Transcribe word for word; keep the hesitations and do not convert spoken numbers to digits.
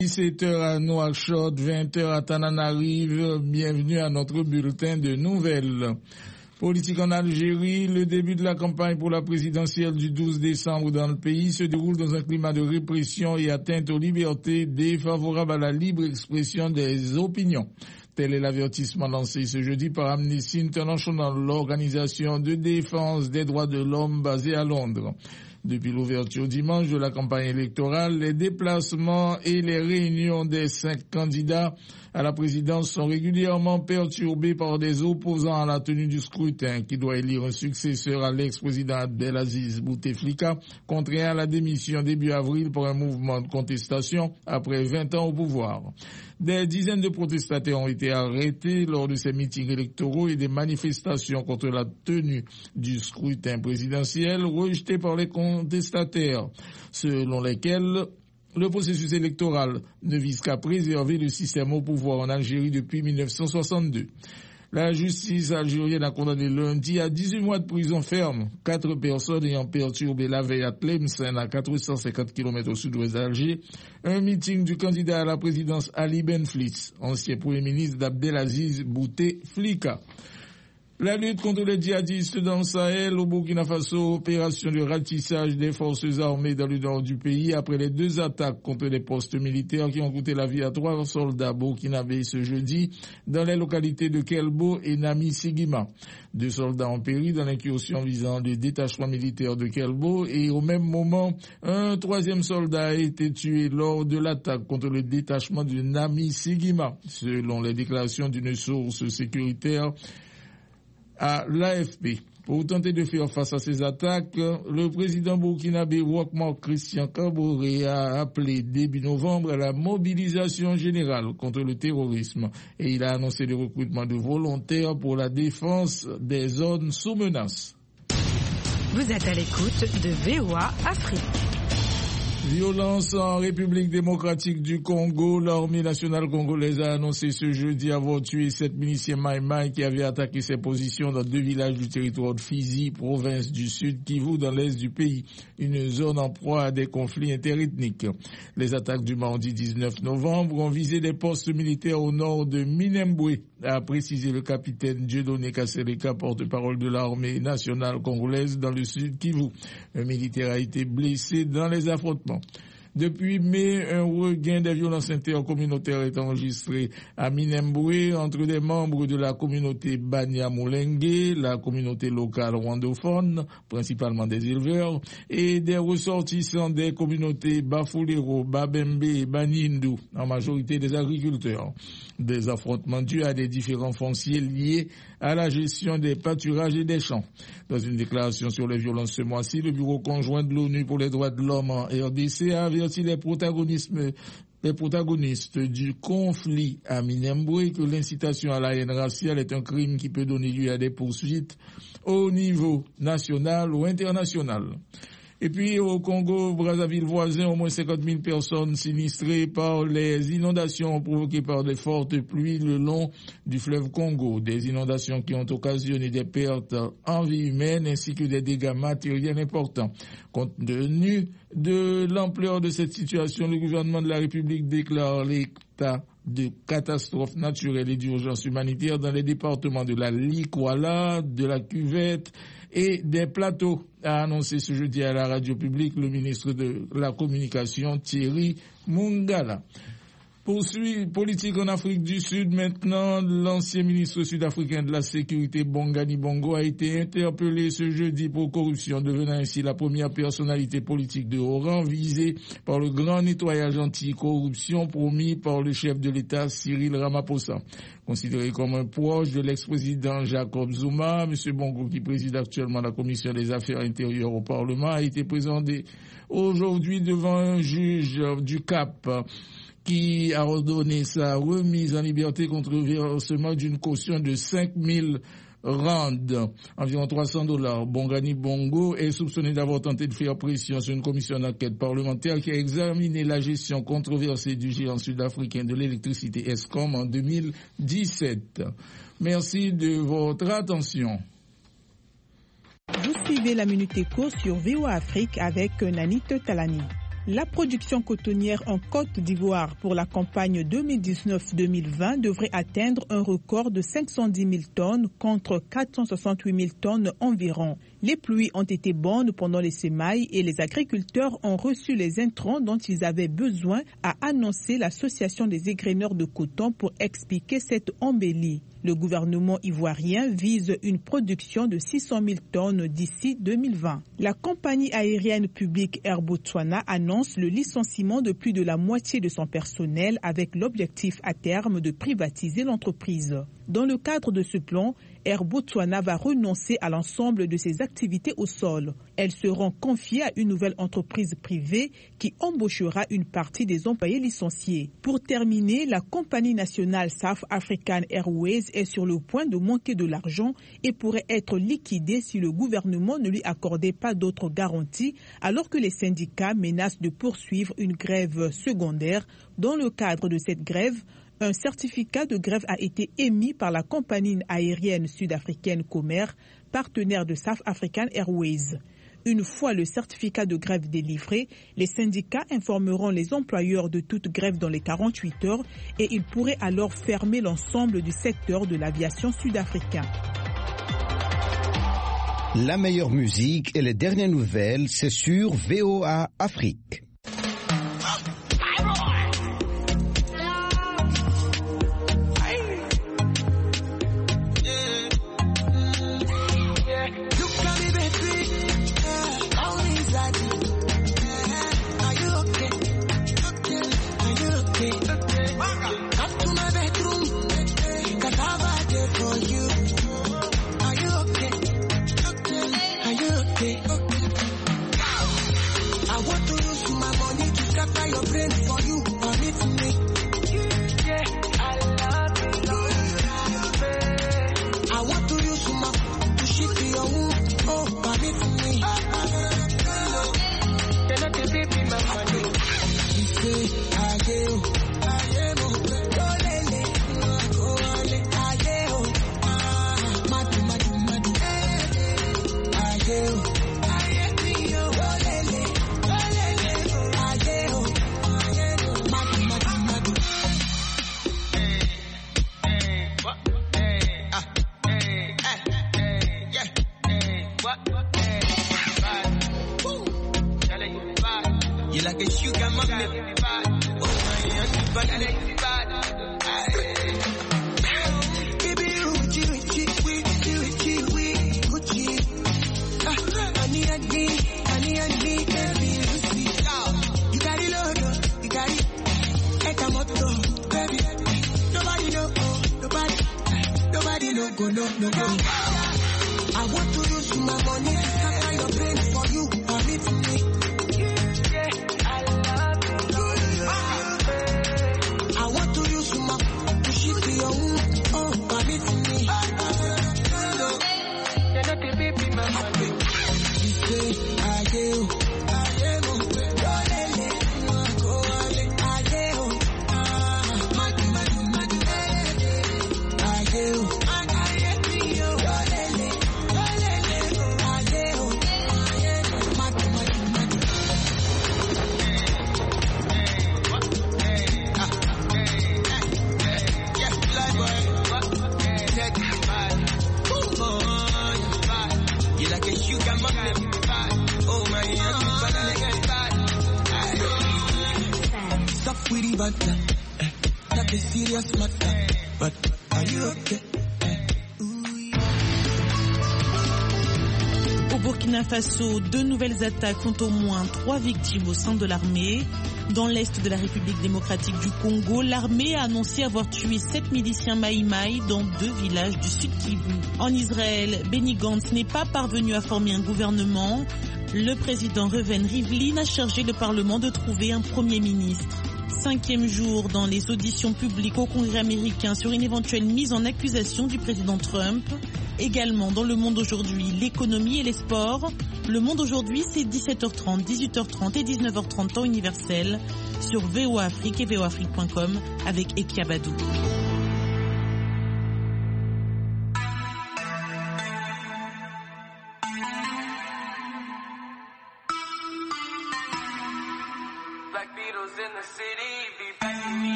dix-sept heures à Nouakchott, vingt heures à Tananarive. Bienvenue à notre bulletin de nouvelles. Politique en Algérie, le début de la campagne pour la présidentielle du douze décembre dans le pays se déroule dans un climat de répression et atteinte aux libertés défavorable à la libre expression des opinions. Tel est l'avertissement lancé ce jeudi par Amnesty International, l'organisation de défense des droits de l'homme basée à Londres. Depuis l'ouverture dimanche de la campagne électorale, les déplacements et les réunions des cinq candidats à la présidence sont régulièrement perturbés par des opposants à la tenue du scrutin qui doit élire un successeur à l'ex-président Abdelaziz Bouteflika, contraint à la démission début avril par un mouvement de contestation après vingt ans au pouvoir. Des dizaines de protestataires ont été arrêtés lors de ces meetings électoraux et des manifestations contre la tenue du scrutin présidentiel rejetées par les contestataires, selon lesquels le processus électoral ne vise qu'à préserver le système au pouvoir en Algérie depuis mille neuf cent soixante-deux. La justice algérienne a condamné lundi à dix-huit mois de prison ferme quatre personnes ayant perturbé la veille à Tlemcen, à quatre cent cinquante kilomètres au sud-ouest d'Alger, un meeting du candidat à la présidence Ali Benflis, ancien premier ministre d'Abdelaziz Bouteflika. La lutte contre les djihadistes dans le Sahel, au Burkina Faso, opération de ratissage des forces armées dans le nord du pays après les deux attaques contre les postes militaires qui ont coûté la vie à trois soldats burkinabés ce jeudi dans les localités de Kelbo et Nami Sigima. Deux soldats ont péri dans l'incursion visant le détachement militaire de Kelbo et au même moment, un troisième soldat a été tué lors de l'attaque contre le détachement de Nami Sigima, selon les déclarations d'une source sécuritaire à l'A F P. Pour tenter de faire face à ces attaques, le président burkinabé Ouakmar Christian Kaboré a appelé début novembre à la mobilisation générale contre le terrorisme et il a annoncé le recrutement de volontaires pour la défense des zones sous menace. Vous êtes à l'écoute de V O A Afrique. Violence en République démocratique du Congo. L'armée nationale congolaise a annoncé ce jeudi avoir tué sept miliciens Maï-Maï qui avaient attaqué ses positions dans deux villages du territoire de Fizi, province du Sud Kivu, dans l'est du pays, une zone en proie à des conflits interethniques. Les attaques du mardi dix-neuf novembre ont visé des postes militaires au nord de Minembwe, a précisé le capitaine Dieudonné Kassereka, porte-parole de l'armée nationale congolaise dans le Sud Kivu. Un militaire a été blessé dans les affrontements. Depuis mai, un regain des violences intercommunautaires est enregistré à Minembwe entre des membres de la communauté Banyamulenge, la communauté locale rwandophone, principalement des éleveurs, et des ressortissants des communautés Bafulero, Babembe et Banindu, en majorité des agriculteurs. Des affrontements dus à des différends fonciers liés à la gestion des pâturages et des champs. Dans une déclaration sur les violences ce mois-ci, le Bureau conjoint de l'ONU pour les droits de l'homme en R D C a averti les protagonistes, les protagonistes du conflit à Minembwe que l'incitation à la haine raciale est un crime qui peut donner lieu à des poursuites au niveau national ou international. Et puis au Congo, Brazzaville voisin, au moins cinquante mille personnes sinistrées par les inondations provoquées par de fortes pluies le long du fleuve Congo. Des inondations qui ont occasionné des pertes en vie humaine ainsi que des dégâts matériels importants. Compte tenu de l'ampleur de cette situation, le gouvernement de la République déclare l'état de catastrophe naturelle et d'urgence humanitaire dans les départements de la Likwala, de la Cuvette et des plateaux, a annoncé ce jeudi à la radio publique le ministre de la Communication Thierry Mungala. Poursuit politique en Afrique du Sud maintenant, l'ancien ministre sud-africain de la Sécurité Bongani Bongo a été interpellé ce jeudi pour corruption, devenant ainsi la première personnalité politique de haut rang visée par le grand nettoyage anti-corruption promis par le chef de l'État Cyril Ramaphosa. Considéré comme un proche de l'ex-président Jacob Zuma, M. Bongo, qui préside actuellement la commission des affaires intérieures au Parlement, a été présenté aujourd'hui devant un juge du Cap qui a ordonné sa remise en liberté contre le versement d'une caution de cinq mille rands, environ trois cents dollars. Bongani Bongo est soupçonné d'avoir tenté de faire pression sur une commission d'enquête parlementaire qui a examiné la gestion controversée du géant sud-africain de l'électricité Eskom en deux mille dix-sept. Merci de votre attention. Vous suivez la Minute Éco sur V O A Afrique avec Nanit Talani. La production cotonnière en Côte d'Ivoire pour la campagne deux mille dix-neuf deux mille vingt devrait atteindre un record de cinq cent dix mille tonnes contre quatre cent soixante-huit mille tonnes environ. Les pluies ont été bonnes pendant les semailles et les agriculteurs ont reçu les intrants dont ils avaient besoin, a annoncé l'association des égreneurs de coton pour expliquer cette embellie. Le gouvernement ivoirien vise une production de six cent mille tonnes d'ici deux mille vingt. La compagnie aérienne publique Air Botswana annonce le licenciement de plus de la moitié de son personnel avec l'objectif à terme de privatiser l'entreprise. Dans le cadre de ce plan, Air Botswana va renoncer à l'ensemble de ses activités au sol. Elles seront confiées à une nouvelle entreprise privée qui embauchera une partie des employés licenciés. Pour terminer, la compagnie nationale South African Airways est sur le point de manquer de l'argent et pourrait être liquidée si le gouvernement ne lui accordait pas d'autres garanties, alors que les syndicats menacent de poursuivre une grève secondaire. Dans le cadre de cette grève, un certificat de grève a été émis par la compagnie aérienne sud-africaine Comair, partenaire de South African Airways. Une fois le certificat de grève délivré, les syndicats informeront les employeurs de toute grève dans les quarante-huit heures et ils pourraient alors fermer l'ensemble du secteur de l'aviation sud-africain. La meilleure musique et les dernières nouvelles, c'est sur V O A Afrique. Au Burkina Faso, deux nouvelles attaques font au moins trois victimes au sein de l'armée. Dans l'est de la République démocratique du Congo, l'armée a annoncé avoir tué sept miliciens Maï-Maï dans deux villages du Sud Kivu. En Israël, Benny Gantz n'est pas parvenu à former un gouvernement. Le président Reuven Rivlin a chargé le Parlement de trouver un premier ministre. Cinquième jour dans les auditions publiques au Congrès américain sur une éventuelle mise en accusation du président Trump. Également dans Le Monde aujourd'hui, l'économie et les sports. Le Monde aujourd'hui, c'est dix-sept heures trente, dix-huit heures trente et dix-neuf heures trente temps universel sur V O A Afrique et V O A Afrique point com avec Eki Abadou.